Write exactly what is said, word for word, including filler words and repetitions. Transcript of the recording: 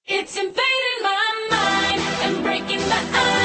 It's invading my mind and breaking the ice.